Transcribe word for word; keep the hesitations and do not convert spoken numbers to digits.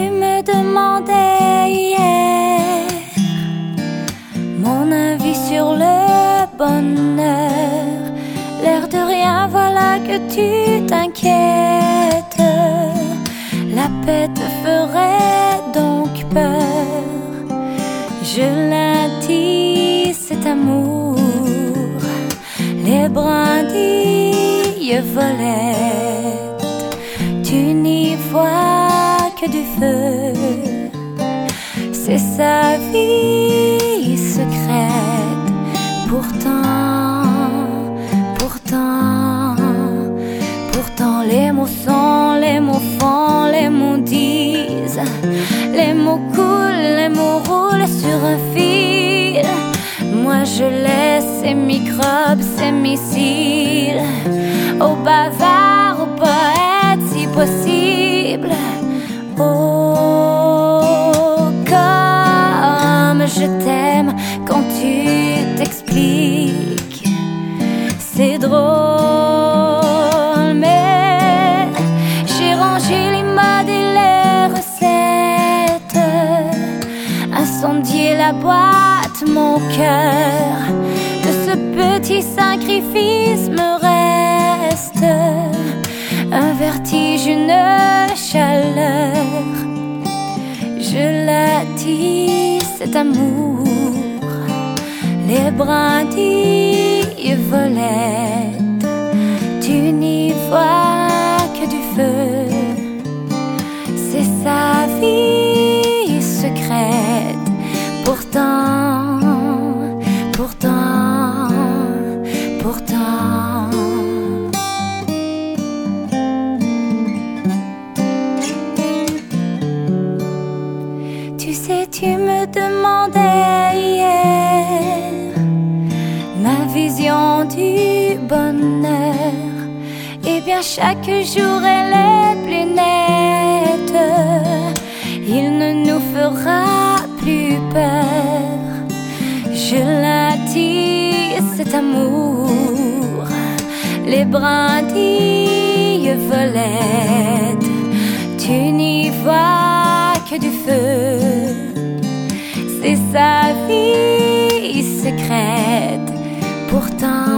me demandais hier mon avis sur le bonheur, l'air de rien, voilà que tu t'inquiètes. La paix te ferait donc peur. Je l'ai dit, cet amour, les brindilles violettes, tu n'y vois que du feu. C'est sa vie secrète. Pourtant, pourtant, pourtant les mots sont, les mots font, les mots disent, les mots coulent, les mots roulent sur un fil. Moi je laisse ces microbes, ces missiles aux bavards, aux poètes si possible. Oh, comme je t'aime quand tu t'expliques. C'est drôle, mais j'ai rangé les modes et les recettes, incendié la boîte, mon cœur. De ce petit sacrifice me reste un vertige, une chaleur. Je l'ai dit, cet amour, les brindilles violettes, tu n'y vois que du feu. C'est sa vie secrète. Pourtant, pourtant, pourtant, tu sais, tu me demandais hier ma vision du bonheur. Eh bien chaque jour elle est plus nette. Il ne nous fera plus peur. Je l'ai dit, cet amour, les brindilles violettes, tu n'y vois que du feu. C'est sa vie secrète. Pourtant,